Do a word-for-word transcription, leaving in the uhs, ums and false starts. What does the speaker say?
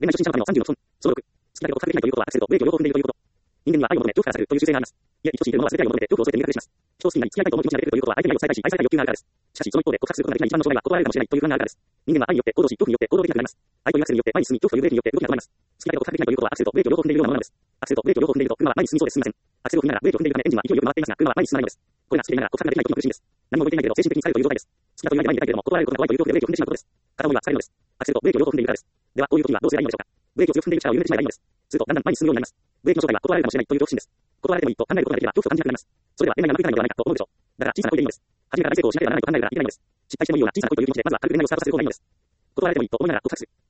恋愛初心者のためのさんじゅうの基本。そのろく、好きだけど告白できないということはアクセルとブレーキを両方踏んでいるということ。人間には愛を求め、恐怖から去るという習性があります。いえ、愛しいというものは全て愛を求めて恐怖を恐れて入学します。人を好きになり、付き合いたいと思う気持ちが出るということは相手に愛を伝えたいし、愛されたい欲求があるからです。しかし、その一方で告白することができない一番の障害は断られるかもしれないという不安があるからです。人間は愛によって行動し、恐怖によって行動できなくなります。愛というアクセルによって前に進み、恐怖というブレーキによって動きが止まります。好きだけど告白できないということはアクセルとブレーキを両方踏んでいるようなものなのです。アクセルとブレーキを両方踏んでいると車は前に進みそうですみません。アクセルを踏みながらブレーキを踏んでいるためエンジンは勢いよく回っていますが、車は前に進まないのです。これが好きでいながら告白ができない時の苦しみです。何も動いていないけど精神的に疲れるという状態です。好きだという相手にでも断られることが怖いという恐怖でブレーキを踏んでしまうことです。片思いは疲れるのです。アクセルとブレーキを両方踏んでいるからです。では、こういう時はどうすればいいのでしょうか。ブレーキを強く踏んでいる力を緩めてしまえばいいのです。するとだんだん前に進むようになります。ブレーキの正体は断られるかもしれないという恐怖心です。断られてもいいと考えることができれば恐怖と感じなくなります。それでは恋愛がうまくいかないのではないかと思うでしょう。だから小さな声でいいのです。初めから大成功をしなければならないと考えるならいけないのです。失敗してもいいような小さな声という気持ちでまずは軽く恋愛をスタートさせる方がいいのです。断られてもいいと思いながら告白する。